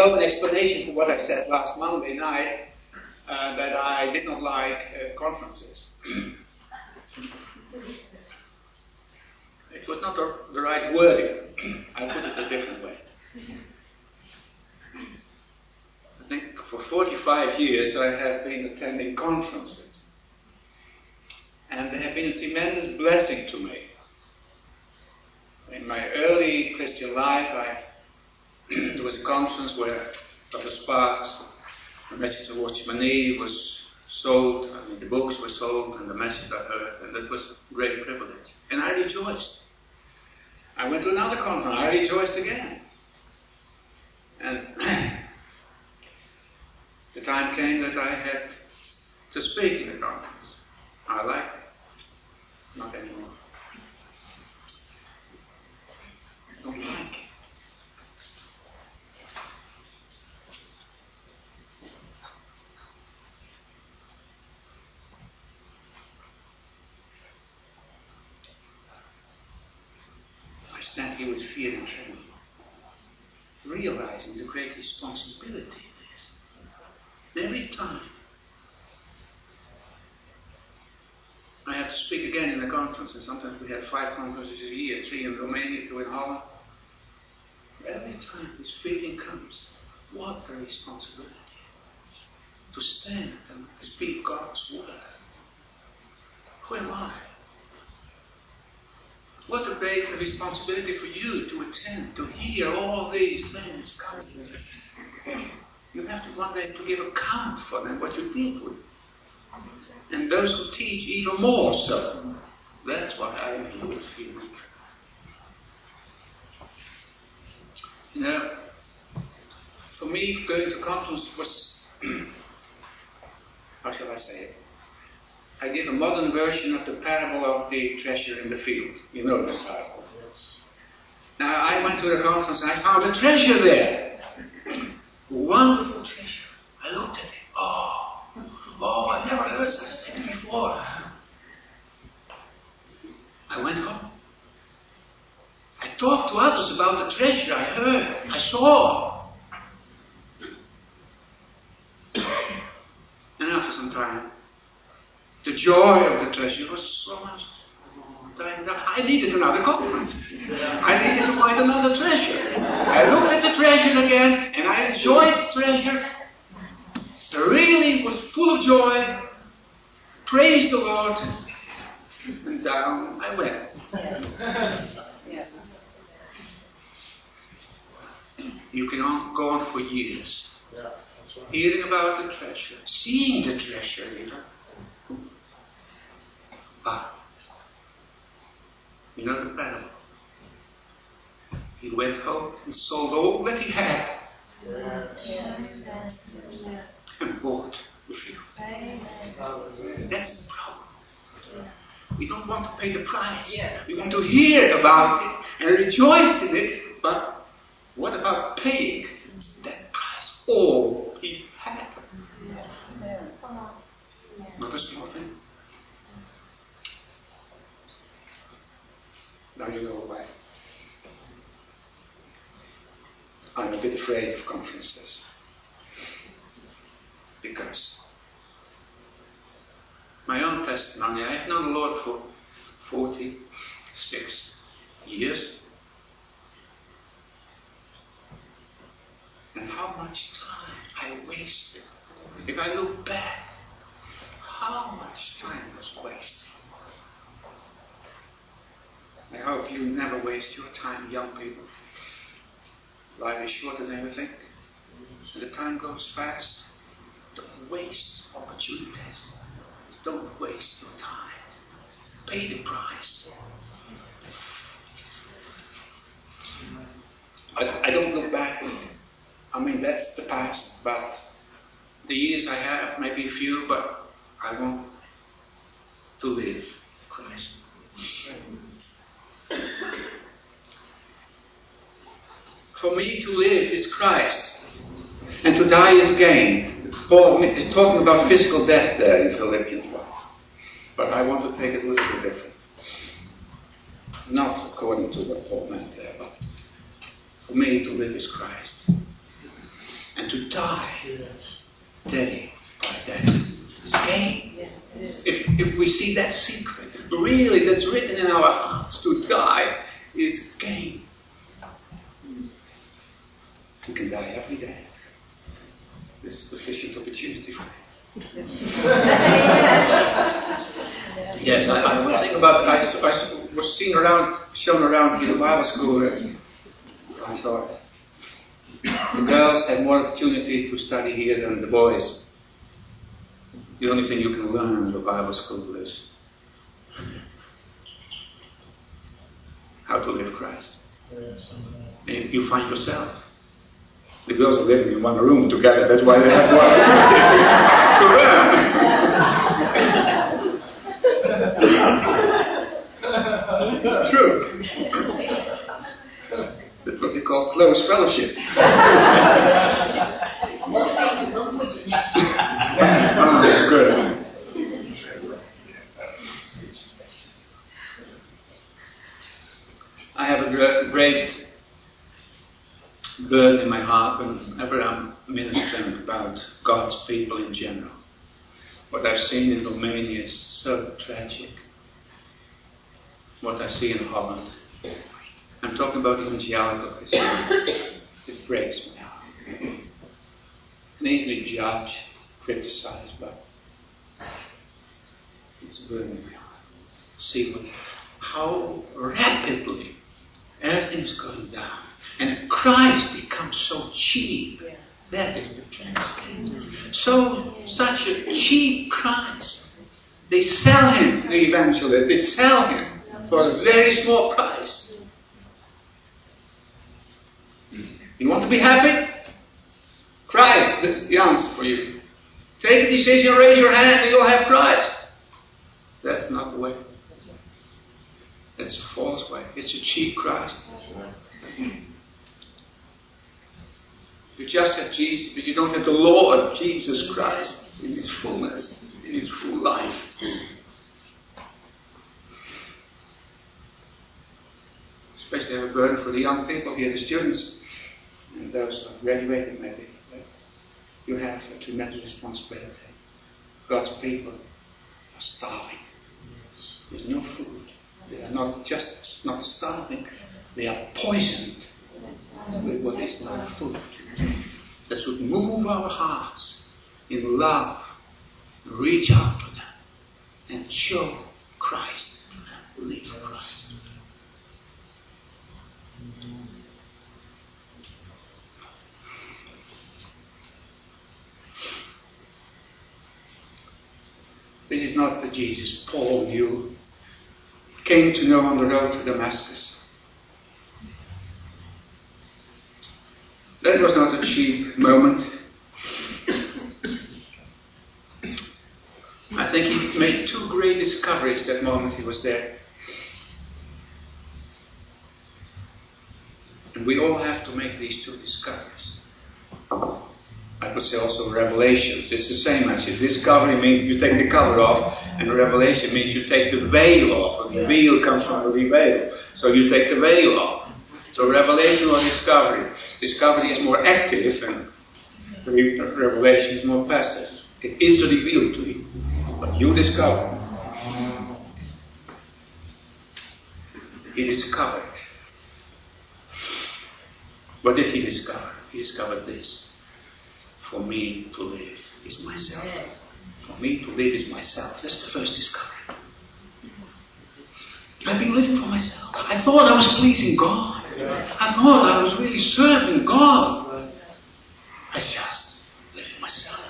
open explanation for what I said last Monday night, that I did not like conferences. It was not the right wording. I put it a different way. I think for 45 years I have been attending conferences. And they have been a tremendous blessing to me. In my early Christian life, there was a conference where Dr. Sparks, the message of Watchman was sold, the books were sold, and the message I heard, and that was a great privilege. And I rejoiced. I went to another conference, I rejoiced again. And the time came that I had to speak in the conference. I liked it. Not anymore. I don't like it. I stand here with fear and trembling, realizing the great responsibility it is. Every time I have to speak again in a conference, and sometimes we have 5 conferences a year, 3 in Romania, 2 in Holland. Every time this feeling comes, what a responsibility to stand and speak God's word. Who am I? What a great responsibility for you to attend, to hear all these things coming. You have to one day to give account for them, what you did with. And those who teach even more so. That's why I am here with fear. You know, for me, going to conference was, how shall I say it? I give a modern version of the parable of the treasure in the field. You know the parable. Now, I went to the conference and I found a treasure there. Wonderful treasure. I looked at it. Oh, I never heard such things before. I went home. I talked to others about the treasure I heard, I saw. And after some time, the joy of the treasure was so much. I needed another conference. I needed to find another treasure. I looked at the treasure again, and I enjoyed the treasure. Really was full of joy. Praised the Lord. And down I went. Yes. Yes. You can go on for years. Hearing about the treasure, seeing the treasure even. But, you know the parable. He went home and sold all that he had. Yes. And bought the field. That's the problem. We don't want to pay the price. We want to hear about it and rejoice in it, but what about paying that price? All he had. Not a small thing. Now you know why. I'm a bit afraid of conferences. Because my own testimony, I have known the Lord for 46 years. And how much time I wasted. If I look back, how much time was wasted. I hope you never waste your time, young people. Life is shorter than you think. And the time goes fast. Don't waste opportunities. Don't waste your time. Pay the price. I don't look back. I mean, that's the past. But the years I have, maybe a few, but I want to live Christ. For me to live is Christ, and to die is gain. Paul is talking about physical death there in Philippians 1. But I want to take it a little bit different. Not according to what Paul meant there, but for me to live is Christ. to die day by day is gain. If we see that secret, really, that's written in our hearts, to die is gain. You can die every day. There's sufficient opportunity for it. Yes, I was thinking about, I was shown around in the Bible school, and I thought, the girls have more opportunity to study here than the boys. The only thing you can learn in the Bible school is how to live Christ. And you find yourself. The girls are living in one room together, that's why they have more opportunity to learn. It's true. That's what they call close fellowship. Good. I have a great burden in my heart whenever I'm ministering about God's people in general. What I've seen in Romania is so tragic. What I see in Holland. I'm talking about evangelical Christianity. It breaks my heart. I can easily judge, criticize, but it's a burden in my heart. See how rapidly everything's going down. And Christ becomes so cheap. That is the tragedy. Such a cheap Christ. They sell him, the evangelists. They sell him for a very small price. You want to be happy? Christ, this is the answer for you. Take a decision, raise your hand, and you'll have Christ. That's not the way. That's a false way. It's a cheap Christ. You just have Jesus, but you don't have the Lord Jesus Christ in his fullness, in his full life. Especially I have a burden for the young people here, the students, and those who have graduated maybe. You have a tremendous responsibility. God's people are starving. There's no food. They are not just not starving, they are poisoned with what is not food. That should move our hearts in love, reach out to them, and show Christ to them, live Christ to them. This is not the Jesus Paul knew, came to know on the road to Damascus. That was not a cheap moment. I think he made two great discoveries that moment he was there. And we all have to make these two discoveries. I could say also revelations. It's the same actually. Discovery means you take the cover off, and revelation means you take the veil off. The veil comes from the veil. So you take the veil off. So revelation or discovery. Discovery is more active and revelation is more passive. It is revealed to you, but you discover. He discovered. What did he discover? He discovered this. For me to live is myself. For me to live is myself. That's the first discovery. I've been living for myself. I thought I was pleasing God. I thought I was really serving God. I just live for myself.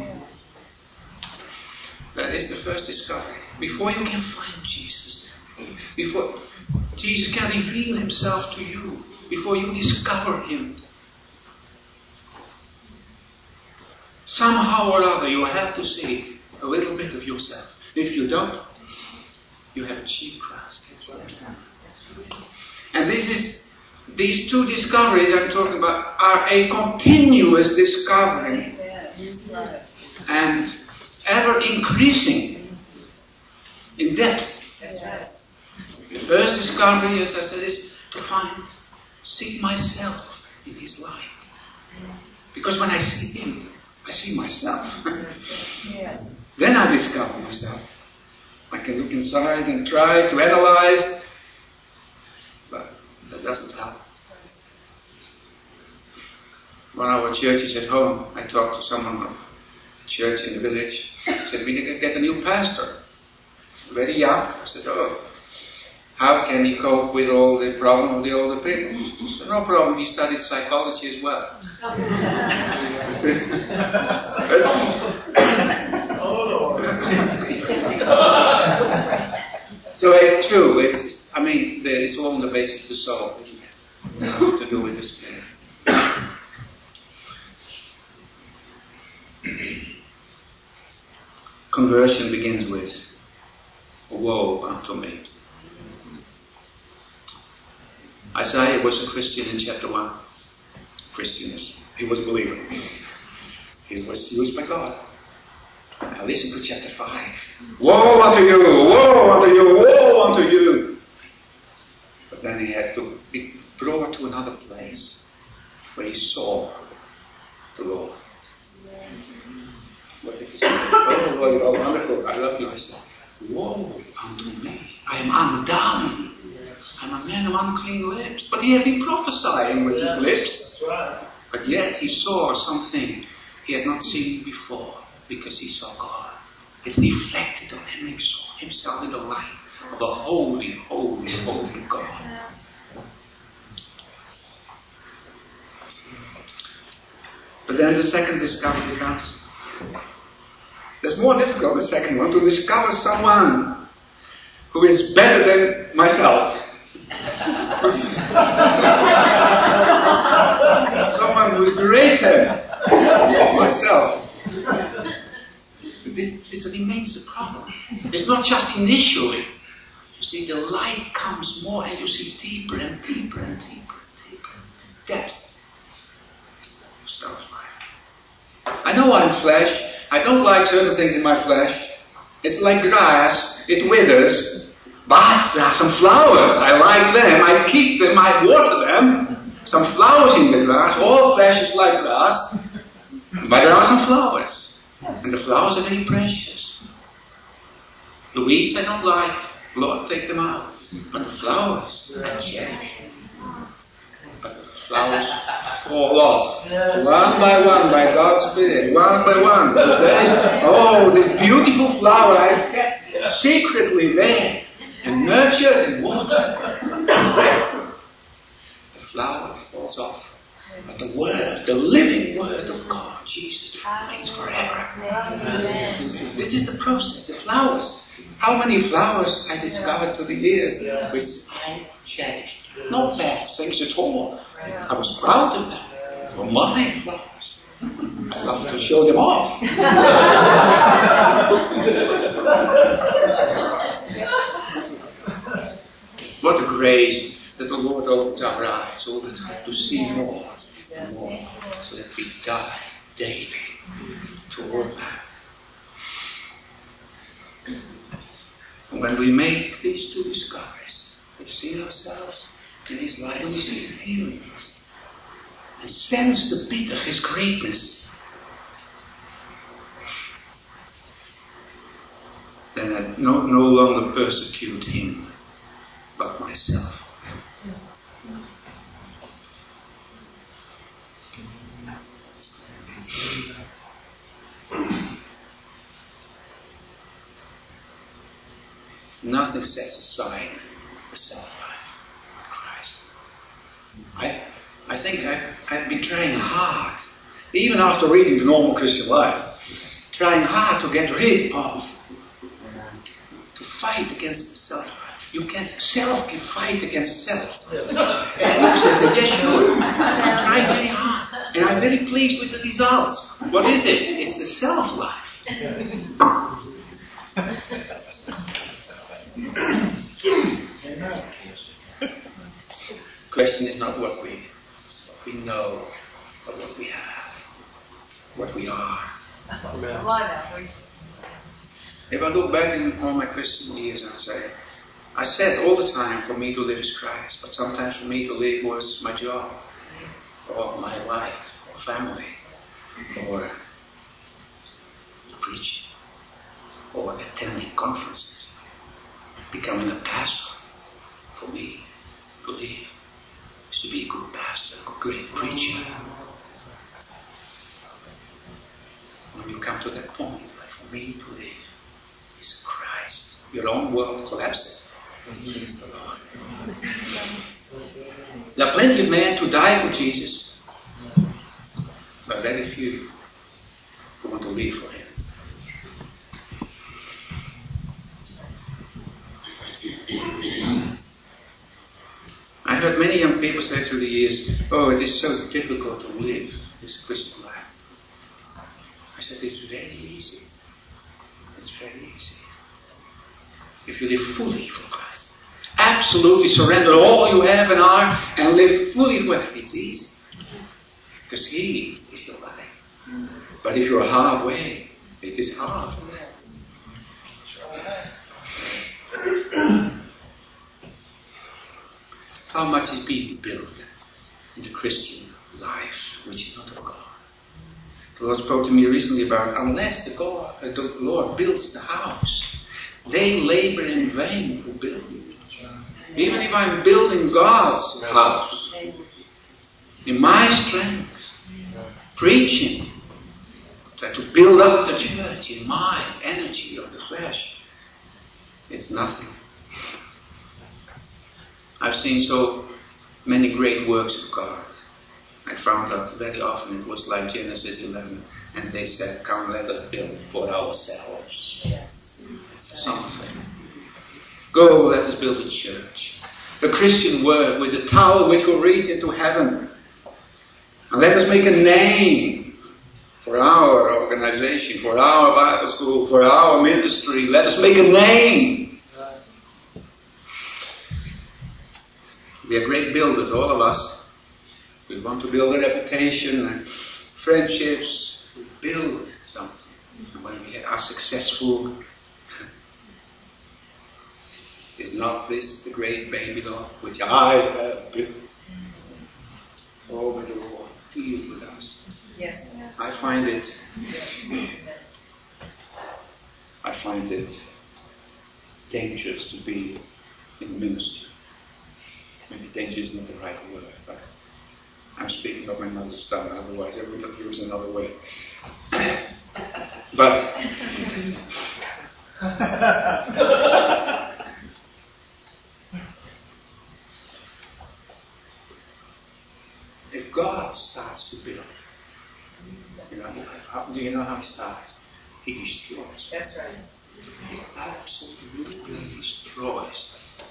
That is the first discovery. Before you can find Jesus, before Jesus can reveal himself to you, before you discover him, somehow or other you have to see a little bit of yourself. If you don't, you have a cheap Christ. And these two discoveries I'm talking about are a continuous discovery and ever increasing in depth. The first discovery, as I said, is to seek myself in his life. Because when I see him, I see myself. Yes. Then I discover myself. I can look inside and try to analyze, but that doesn't help. One of our churches at home, I talked to someone from a church in the village. He said, we need to get a new pastor. Very young. I said, oh, how can he cope with all the problems of the older people? I said, no problem, he studied psychology as well. So it's true. It's all on the basis of the soul, isn't it? Nothing to do with the spirit. Conversion begins with, woe unto me. Isaiah was a Christian in chapter 1. Christianism. He was a believer. He was used by God. Now listen to chapter 5. Woe unto you! Woe unto you! Woe unto you! But then he had to be brought to another place where he saw the Lord. What did he say? Oh Lord, oh wonderful, I love you. I said, woe unto me. I am undone. I'm a man of unclean lips. But he had been prophesying with his lips. That's right. But yet he saw something he had not seen before, because he saw God. It reflected on him. He saw himself in the light of a holy, holy, holy God. But then the second discovery comes. It's more difficult, the second one, to discover someone who is better than myself. Someone who is greater than myself. This remains a problem. It's not just initially. You see, the light comes more and you see deeper and deeper and deeper and deeper. Depth of self-life. I know I'm flesh. I don't like certain things in my flesh. It's like grass. It withers. But there are some flowers. I like them. I keep them. I water them. Some flowers in the grass. All flesh is like grass. But there are some flowers. And the flowers are very precious. The weeds I don't like. Lord, take them out. But the flowers I cherish. But the flowers fall off. One by God's Spirit. One by one. This beautiful flower I kept secretly there. And nurtured and watered. The flower falls off. But the Word, the living Word of God, Jesus, remains forever. This is the process, the flowers. How many flowers I discovered through the years, which I cherished. Not bad things at all. I was proud of them. They were my flowers. I love to show them off. What a grace that the Lord opens our eyes all the time to see more and more, so that we die daily to all that. And when we make these two discoveries, we see ourselves in His light and we see Him and sense the bit of His greatness. Then I no longer persecute Him, but myself. Nothing sets aside the self-life of Christ. I think I've been trying hard, even after reading the Normal Christian Life, trying hard to get rid of, to fight against the self-life. You can fight against self. And Luke says, yes, sure. I'm trying very hard. And I'm very pleased with the results. What is it? It's the self-life. The question is not what we know, but what we have, what we are. If I look back in all my Christian years, I said all the time, for me to live is Christ, but sometimes for me to live was my job, or my wife, or family. or preaching, or attending conferences. Becoming a pastor, for me, I believe, is to be a good pastor, a great preacher. When you come to that point, like for me to live is Christ. Your own world collapses. There are plenty of men to die for Jesus, but very few who want to live for Him. I heard many young people say through the years, "Oh, it is so difficult to live this Christian life." I said, it's very easy. It's very easy. If you live fully for Christ, absolutely surrender all you have and are, and live fully for Him, it's easy. Because He is your life. But if you're halfway, it is hard. How much is being built in the Christian life, which is not of God? The Lord spoke to me recently about, unless the Lord builds the house, they labor in vain who build it. Even if I'm building God's house, in my strength, preaching, to build up the church in my energy of the flesh, it's nothing. I've seen so many great works of God. I found out very often it was like Genesis 11, and they said, "Come, let us build for ourselves something. Go, let us build a church, a Christian word with a tower which will reach into heaven. And let us make a name for our organization, for our Bible school, for our ministry. Let us make a name." We are great builders, all of us. We want to build a reputation and friendships. We build something. And when we are successful, is not this the great Babylon which I have built? Oh, may the Lord deal with us. Yes. I find it dangerous to be in ministry. Maybe danger is not the right word. I'm speaking of my mother's tongue, otherwise I would have used another word. But if God starts to build, do you know how He starts? He destroys. That's right. He absolutely destroys.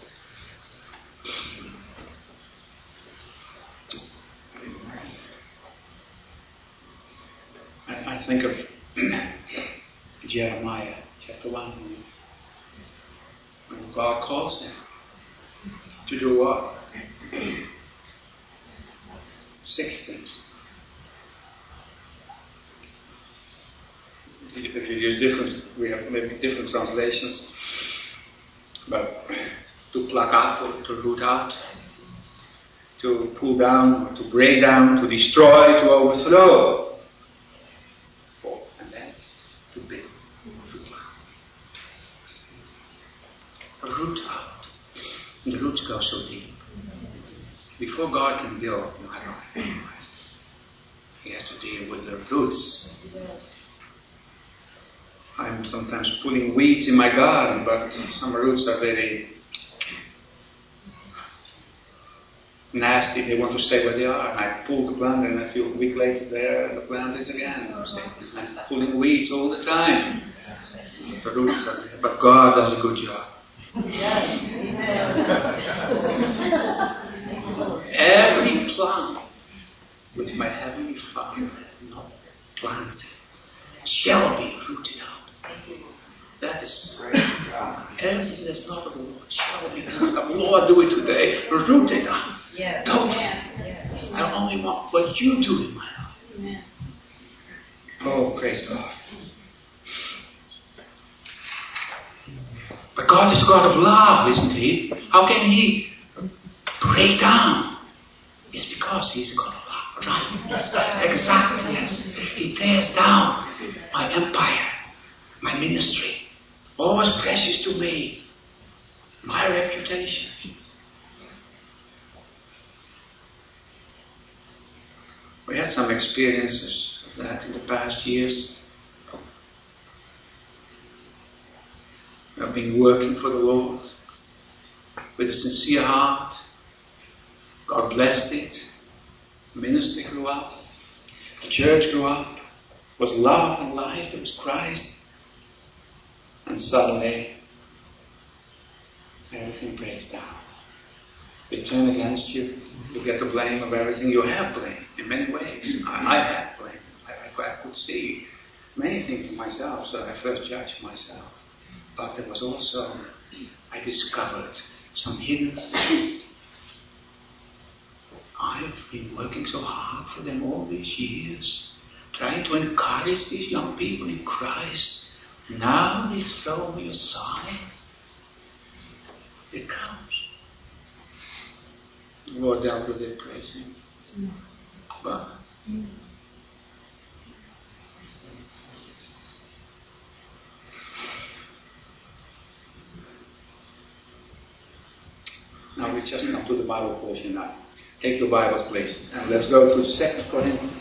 I think of Jeremiah chapter 1, when God calls him to do what? 6 things. If you use different, we have maybe different translations, but to pluck out or to root out, to pull down, or to break down, to destroy, to overthrow. And then to build, to plant. A root out. And the roots go so deep. Before God can build, no matter what, He has to deal with the roots. I'm sometimes pulling weeds in my garden, but some roots are very nasty. They want to stay where they are. And I pull the plant, and I feel a week later there, the plant is again. I'm pulling weeds all the time. The roots are there, but God does a good job. Every plant which my heavenly Father has not planted shall be rooted out. That is everything that's not of the Lord shall be rooted out. Lord, do it today. Root it out. Yes. Totally. Yes. I only want what you do in my life. Amen. Oh, praise God. But God is God of love, isn't He? How can He break down? It's because He is God of love. Right. Exactly, yes. He tears down my empire, my ministry. All was precious to me. My reputation. We had some experiences of that in the past years. We have been working for the Lord with a sincere heart. God blessed it. The ministry grew up. The church grew up. There was love and life. There was Christ. And suddenly, everything breaks down. They turn against you. You get the blame of everything. You have blame in many ways. I had blame. I could see many things in myself, so I first judged myself. But there was also, I discovered some hidden things. I've been working so hard for them all these years, trying to encourage these young people in Christ. Now they throw me aside. It comes. The Lord dealt with it, praise Him. But now we just come to the Bible portion now. Take your Bibles, please, and let's go to 2 Corinthians,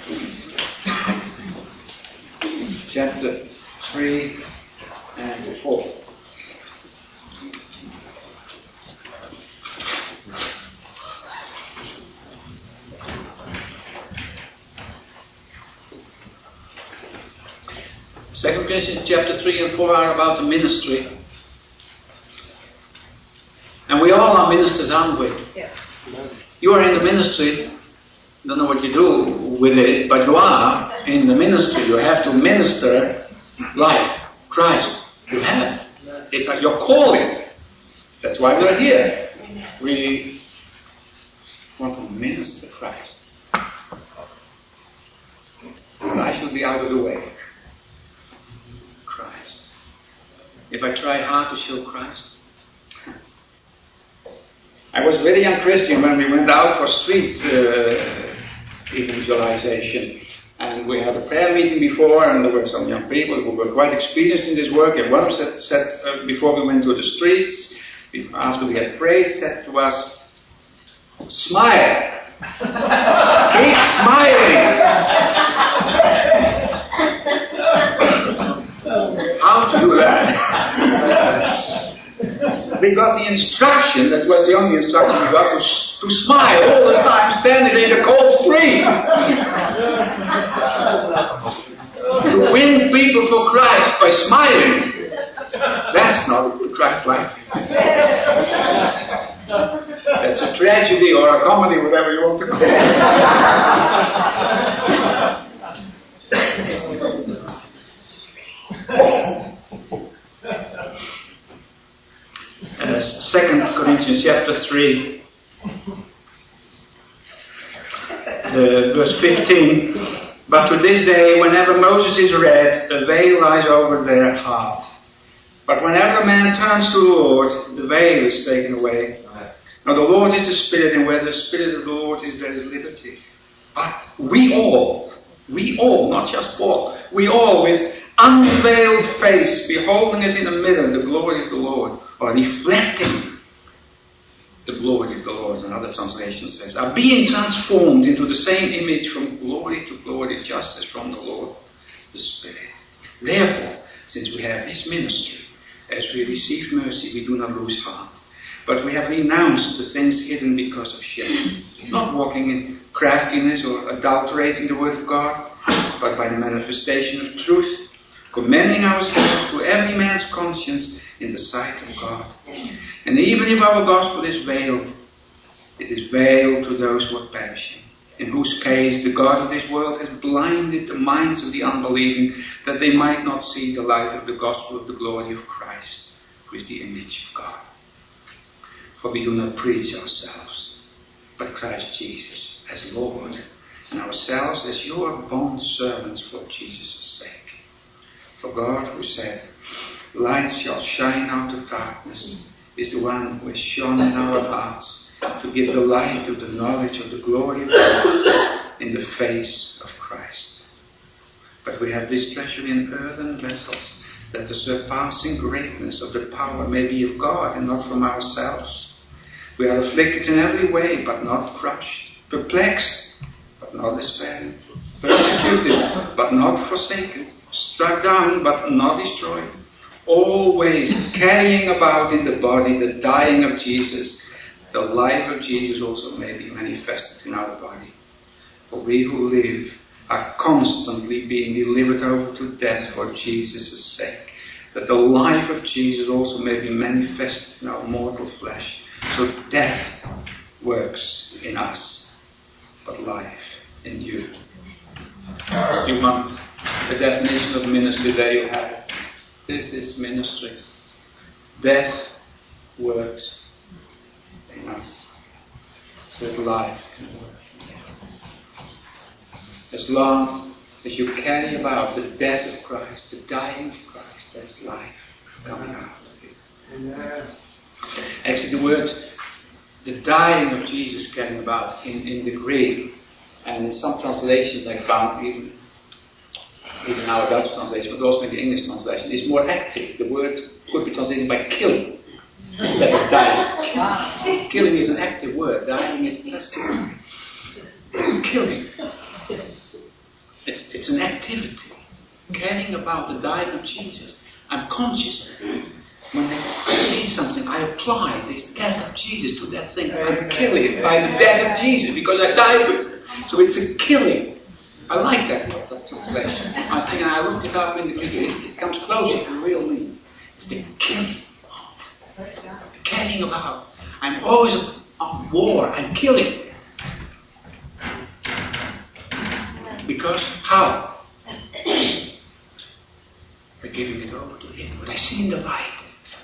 chapter 3 and 4. Second Corinthians chapter 3 and 4 are about the ministry. And we all are ministers, aren't we? Yeah. You are in the ministry. Don't know what you do with it, but you are in the ministry. You have to minister life, Christ. You have. It's like your calling. That's why we're here. We want to minister Christ. And I should be out of the way. Christ. If I try hard to show Christ. I was a very young Christian when we went out for street evangelization. And we had a prayer meeting before, and there were some young people who were quite experienced in this work. And one of them said before we went to the streets, after we had prayed, said to us, "Smile. Keep smiling." How to do that? We got the instruction, that was the only instruction we got, to smile all the time, standing in the cold street. To win people for Christ by smiling. That's not Christ-like. That's a tragedy or a comedy, whatever you want to call it. 2 Corinthians chapter 3, verse 15. But to this day, whenever Moses is read, a veil lies over their heart. But whenever a man turns to the Lord, the veil is taken away. Now the Lord is the Spirit, and where the Spirit of the Lord is, there is liberty. But we all, not just Paul, we all with unveiled face, beholding as in a mirror the glory of the Lord, or reflecting the glory of the Lord, another translation says, are being transformed into the same image from glory to glory, just as from the Lord, the Spirit. Therefore, since we have this ministry, as we receive mercy, we do not lose heart. But we have renounced the things hidden because of shame, not walking in craftiness or adulterating the word of God, but by the manifestation of truth, commending ourselves to every man's conscience in the sight of God. And even if our gospel is veiled, it is veiled to those who are perishing, in whose case the God of this world has blinded the minds of the unbelieving, that they might not see the light of the gospel of the glory of Christ, who is the image of God. For we do not preach ourselves, but Christ Jesus as Lord, and ourselves as your bond servants for Jesus' sake. For God, who said, "Light shall shine out of darkness," is the one who has shone in our hearts to give the light of the knowledge of the glory of God in the face of Christ. But we have this treasure in earthen vessels, that the surpassing greatness of the power may be of God and not from ourselves. We are afflicted in every way, but not crushed, perplexed, but not despairing, persecuted, but not forsaken, struck down, but not destroyed, always carrying about in the body the dying of Jesus, the life of Jesus also may be manifested in our body. For we who live are constantly being delivered over to death for Jesus' sake, that the life of Jesus also may be manifested in our mortal flesh. So death works in us, but life in you. You want the definition of ministry, there you have it. This is ministry. Death works in us, so that life can work. As long as you carry about the death of Christ, the dying of Christ, there's life coming out of you. Actually, the word, the dying of Jesus came about in the Greek, and in some translations I found, even our Dutch translation, but also in the English translation, is more active. The word could be translated by killing instead of dying. Wow. Killing is an active word, dying is passive. Killing. It's an activity. Caring about the dying of Jesus. I'm conscious. When I see something, I apply this death of Jesus to that thing. I'm killing it by the death of Jesus because I died with it. So it's a killing. I like that word, that translation. I was thinking, I looked it up in the Greek. It comes closer to the real meaning. It's the killing. The caring about. I'm always on war. I'm killing. Because how? By giving it over to Him. When I see in the light, I say,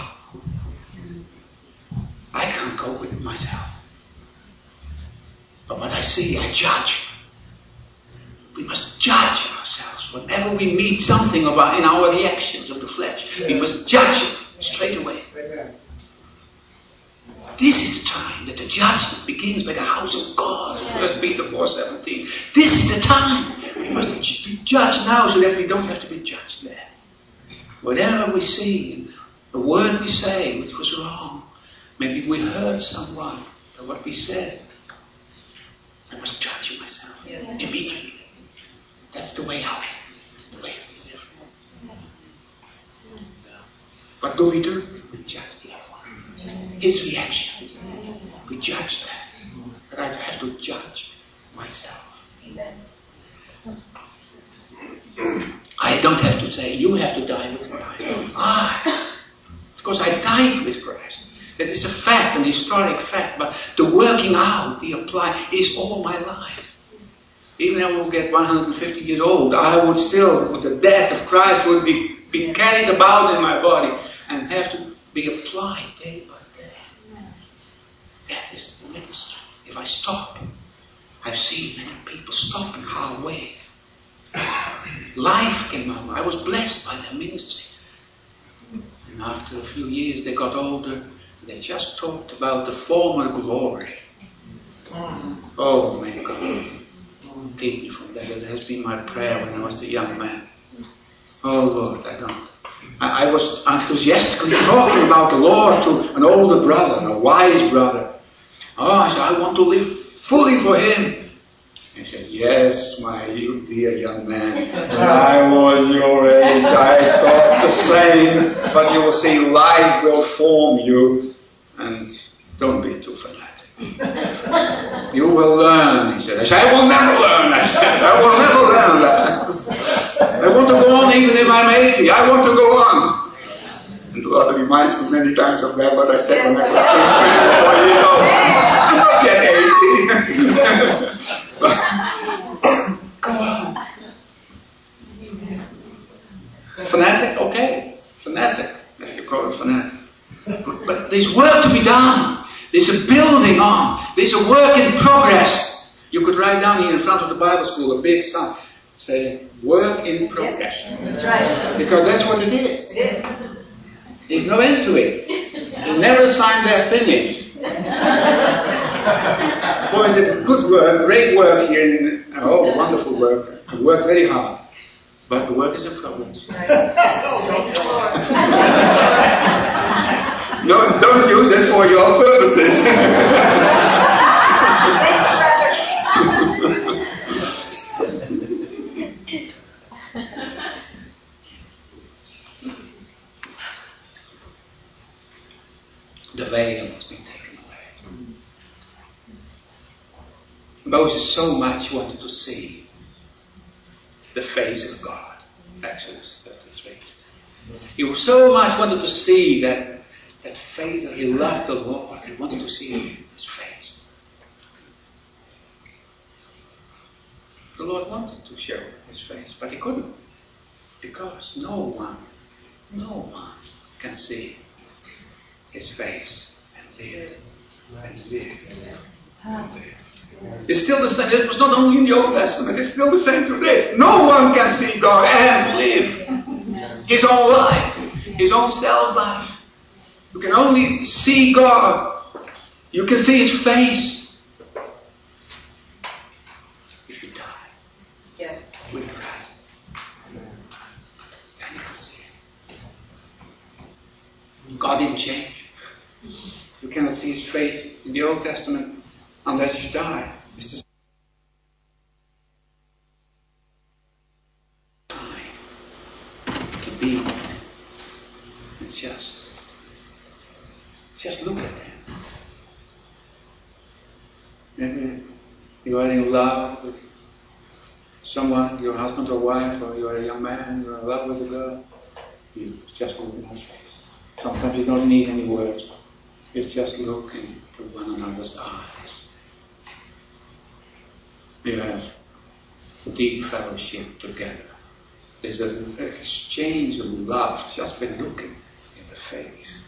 I can't cope with it myself. But what I see, I judge. We must judge ourselves. Whenever we meet something in our reactions of the flesh, we must judge it straight away. Amen. This is the time that the judgment begins by the house of God. 1 Peter 4:17. This is the time. We must be judged now so that we don't have to be judged there. Whatever we see, the word we say which was wrong, maybe we hurt someone by what we said, I must judge myself immediately. That's the way out. The way to live. What do? We judge the other one. His reaction. We judge that. But I have to judge myself. I don't have to say, you have to die with Christ. Because I died with Christ. It is a fact, an historic fact. But the working out, the apply, is all my life. Even if I will get 150 years old, I would still, with the death of Christ, would be carried about in my body and have to be applied day by day. That is the ministry. If I stop, I've seen many people stopping halfway. Life came out. I was blessed by their ministry. And after a few years, they got older. They just talked about the former glory. Oh, may God keep me from that. That has been my prayer when I was a young man. Oh, Lord, I was enthusiastically talking about the Lord to an older brother, a wise brother. I said, I want to live fully for Him. He said, yes, my dear young man. When I was your age, I thought the same. But you will see, life will form you. And don't be too fanatic. You will learn, he said. I said, I will never learn. I said, I will never learn that. I want to go on even if I'm 80. I want to go on. And the Lord reminds me many times of that, what I said when I was 24 years old. I'm not yet 80. Go on. Fanatic? Okay. Fanatic. If you call it fanatic. But there's work to be done. There's a building on. There's a work in progress. You could write down here in front of the Bible school a big sign saying, work in progress. Yes, that's right. Because that's what it is. It is. There's no end to it. They never sign their finish. Boy, is it good work, great work here. Wonderful work. I work very hard. But the work is in progress. No, don't use it for your purposes. The veil has been taken away. Moses so much wanted to see the face of God. Exodus 33. He so much wanted to see that face that he loved the Lord. He wanted to see his face. The Lord wanted to show his face, but he couldn't. Because no one can see his face and live. And live. And live. It's still the same. It was not only in the Old Testament, it's still the same today. No one can see God and live his own life, his own self-life. You can only see God. You can see his face if you die. Yes. With Christ. And you can see it. God didn't change. You cannot see his face in the Old Testament unless you die. It's the time to be and just look at him. Maybe you are in love with someone, your husband or wife, or you are a young man, you are in love with a girl. You just look in his face. Sometimes you don't need any words. You just look into one another's eyes. You have deep fellowship together. There's an exchange of love just by looking in the face.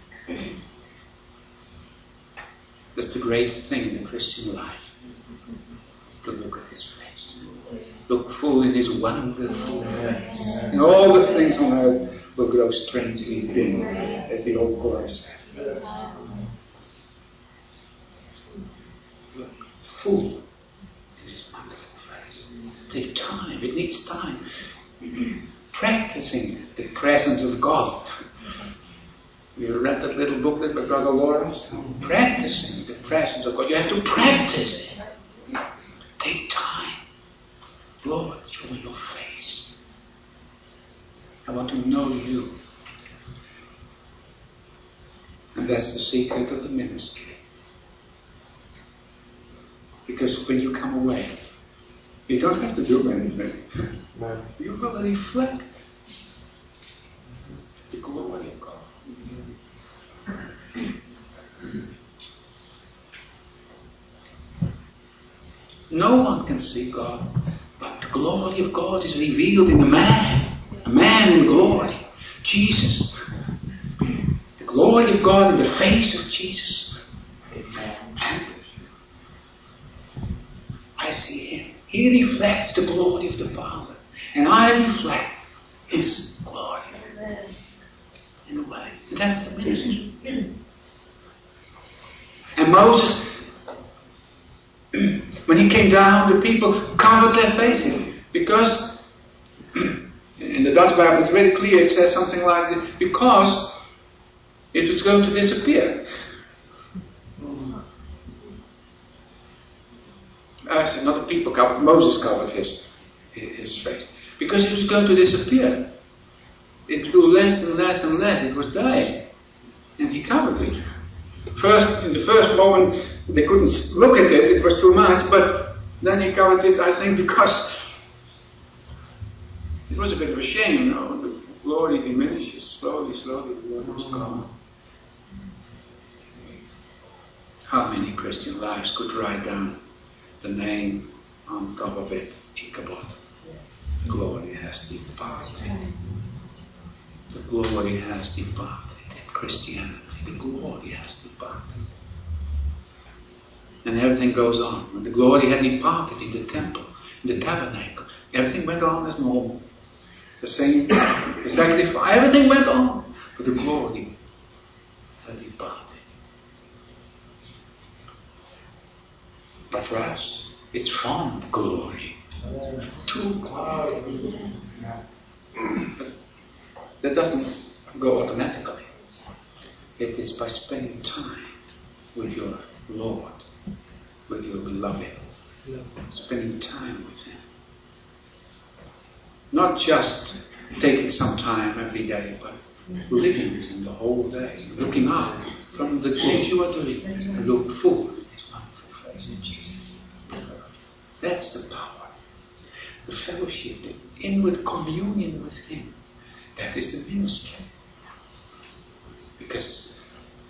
That's the greatest thing in the Christian life. To look at his face. Look full in his wonderful face. And all the things on earth will grow strangely dim, as the old chorus says. Look full in his wonderful face. Take time. It needs time. Practicing the presence of God. You read that little booklet by Brother Lawrence? Practicing the presence of God. You have to practice it. Take time. Lord, show me your face. I want to know you. And that's the secret of the ministry. Because when you come away, you don't have to do anything. No. You will reflect the glory of God. No one can see God, but the glory of God is revealed in a man in glory, Jesus. The glory of God in the face of Jesus. And I see him. He reflects the glory of the Father, and I reflect his glory. In a way. And that's the ministry. And Moses, when he came down, the people covered their faces. Because, in the Dutch Bible it's very clear, it says something like this, because it was going to disappear. Not the people covered, Moses covered his face. Because it was going to disappear. It grew less and less and less. It was dying. And he covered it. First, in the first moment, they couldn't look at it. It was too much. But then he covered it, I think, because it was a bit of a shame, The glory diminishes slowly, the glory was gone. How many Christian lives could write down the name on top of it, Ichabod? Yes. Glory has departed. The glory has departed in Christianity. The glory has departed. And everything goes on. When the glory had departed in the temple, in the tabernacle, everything went on as normal. The same, the sacrifice, everything went on. But the glory had departed. But for us, it's from glory to glory. But that doesn't go automatically. It is by spending time with your Lord, with your beloved, spending time with Him. Not just taking some time every day, but living with Him the whole day, looking up from the things you are doing and look forward to His wonderful face in Jesus. That's the power, the fellowship, the inward communion with Him. That is the ministry. Because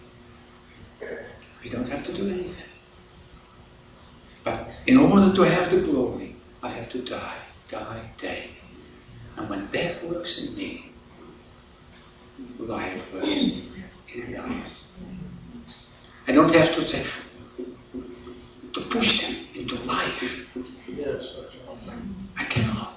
we don't have to do anything. But in order to have the glory, I have to die daily. And when death works in me, life works in the others. I don't have to say, to push them into life. I cannot.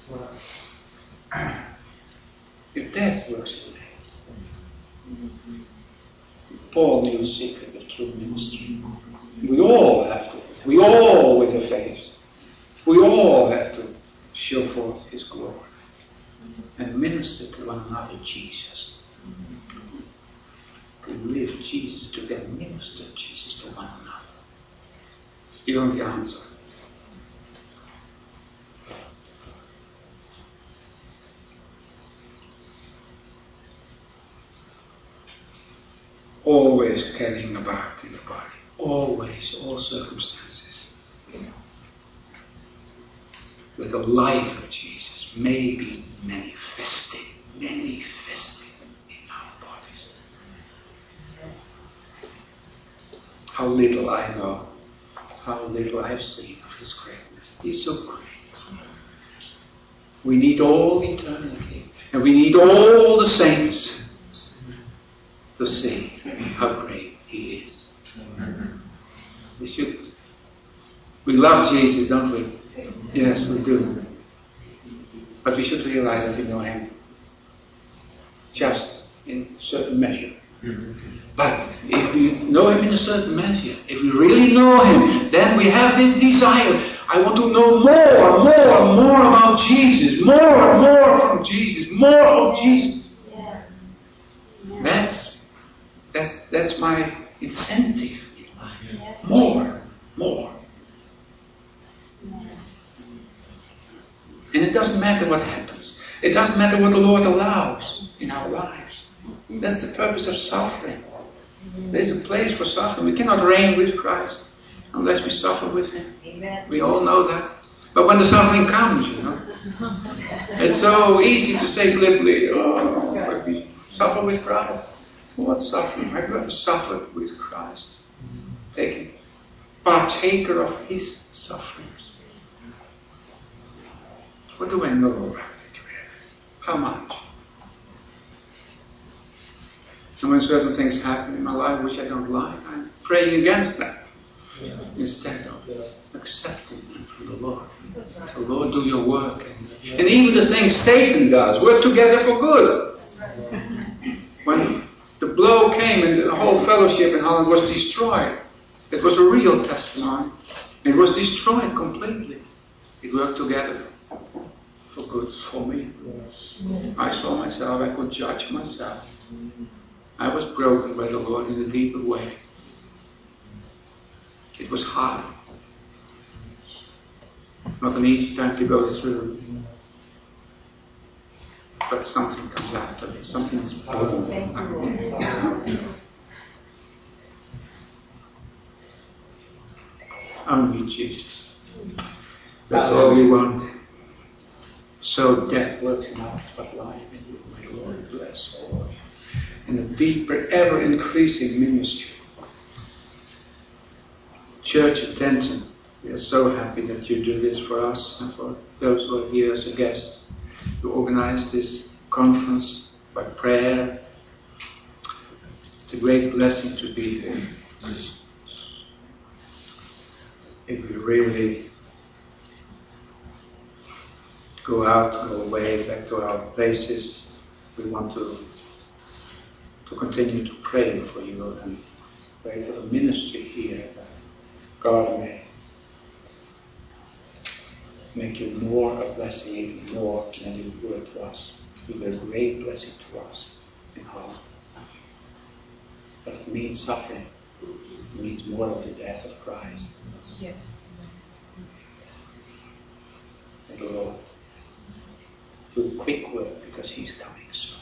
If death works in me, Paul knew the secret of true ministry. We all have to. We all with a face. We all have to show forth His glory and minister to one another Jesus. To live Jesus together, minister Jesus to one another. It's the only answer. Always carrying about in the body. Always, all circumstances. With the life of Jesus may be manifesting in our bodies. How little I know, how little I've seen of His greatness. He's so great. We need all eternity, and we need all the saints to see how great He is. We love Jesus, don't we? Yes, we do. But we should realize that we know Him just in a certain measure. But if we know Him in a certain measure, if we really know Him, then we have this desire. I want to know more about Jesus, more and more from Jesus, more of Jesus. Yes. That's my incentive in life. Yes. More. And it doesn't matter what happens. It doesn't matter what the Lord allows in our lives. That's the purpose of suffering. There's a place for suffering. We cannot reign with Christ unless we suffer with Him. Amen. We all know that. But when the suffering comes, it's so easy to say glibly, but we suffer with Christ. What suffering? I've never suffered with Christ. Taking partaker of His sufferings. What do I know about it? How much? And when certain things happen in my life which I don't like, I'm praying against that. Instead of accepting them from the Lord. So Lord, do your work. And even the things Satan does work together for good. When the blow came and the whole fellowship in Holland was destroyed, it was a real testimony. It was destroyed completely. It worked together for good for me. I saw myself, I could judge myself. I was broken by the Lord in a deeper way. It was hard. Not an easy time to go through. But something comes out of it. Something is born. Only Jesus. That's all we want. So death works in us, but life in you, my Lord, bless all. In a deeper, ever increasing ministry. Church at Denton, we are so happy that you do this for us and for those who are here as a guest. You organize this conference by prayer. It's a great blessing to be here. If we really go out, go away, back to our places, we want to continue to pray for you and pray for the ministry here, that God may make you more a blessing, more than you were to us. You were a great blessing to us in Holland. But it means suffering. It means more of the death of Christ. Yes. And the Lord do quick work because He's coming soon.